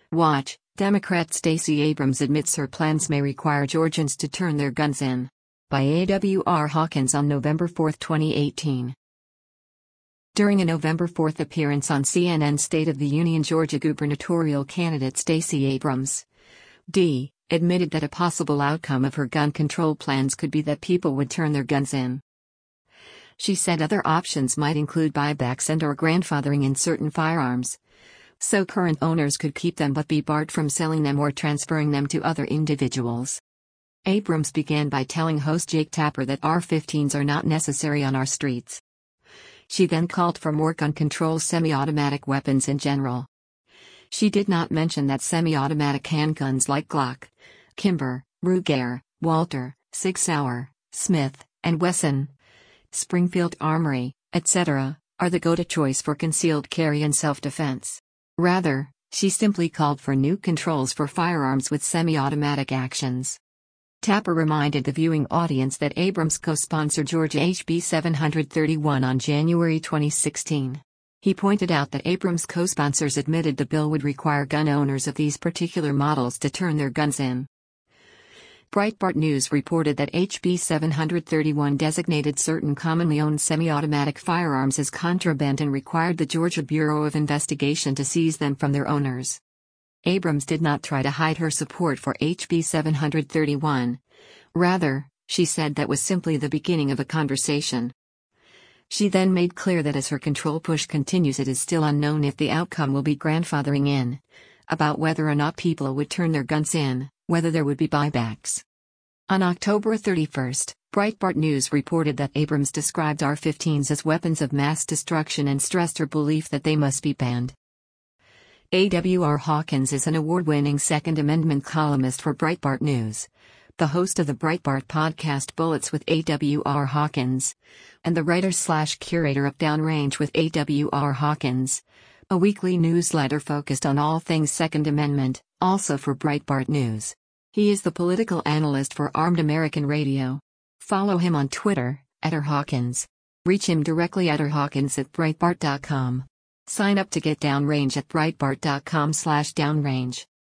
Watch, Democrat Stacey Abrams admits her plans may require Georgians to turn their guns in. By A.W.R. Hawkins on November 4, 2018. During a November 4 appearance on CNN State of the Union, Georgia gubernatorial candidate Stacey Abrams, D., admitted that a possible outcome of her gun control plans could be that people would turn their guns in. She said other options might include buybacks and/or grandfathering in certain firearms, so current owners could keep them but be barred from selling them or transferring them to other individuals. Abrams began by telling host Jake Tapper that AR-15s are not necessary on our streets. She then called for more gun control semi-automatic weapons in general. She did not mention that semi-automatic handguns like Glock, Kimber, Ruger, Walter, Sig Sauer, Smith & Wesson, Springfield Armory, etc., are the go-to choice for concealed carry and self-defense. Rather, she simply called for new controls for firearms with semi-automatic actions. Tapper reminded the viewing audience that Abrams co-sponsored Georgia HB 731 on January 2016. He pointed out that Abrams' co-sponsors admitted the bill would require gun owners of these particular models to turn their guns in. Breitbart News reported that HB 731 designated certain commonly owned semi-automatic firearms as contraband and required the Georgia Bureau of Investigation to seize them from their owners. Abrams did not try to hide her support for HB 731. Rather, she said that was simply the beginning of a conversation. She then made clear that as her control push continues, it is still unknown if the outcome will be grandfathering in, about whether or not people would turn their guns in, whether there would be buybacks. On October 31, Breitbart News reported that Abrams described AR-15s as weapons of mass destruction and stressed her belief that they must be banned. A.W.R. Hawkins is an award-winning Second Amendment columnist for Breitbart News, the host of the Breitbart podcast Bullets with A.W.R. Hawkins, and the writer/curator of Downrange with A.W.R. Hawkins, a weekly newsletter focused on all things Second Amendment, also for Breitbart News. He is the political analyst for Armed American Radio. Follow him on Twitter, @rhawkins. Reach him directly at rhawkins@breitbart.com. Sign up to get Downrange at breitbart.com/downrange.